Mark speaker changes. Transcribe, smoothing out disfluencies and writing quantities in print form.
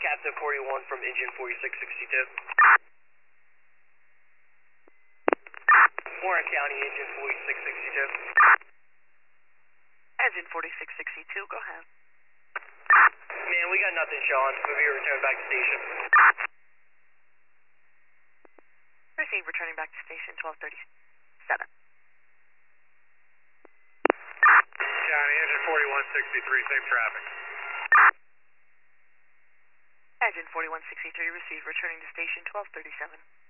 Speaker 1: Captain 41 from engine 4662. Warren County, engine 4662.
Speaker 2: Engine 4662, go ahead.
Speaker 1: Man, we got nothing, Sean. We'll be returning back to station.
Speaker 2: Receive, returning back to station 1237.
Speaker 3: County, engine 4163, same traffic.
Speaker 2: Engine 4163, receive, returning to station 1237.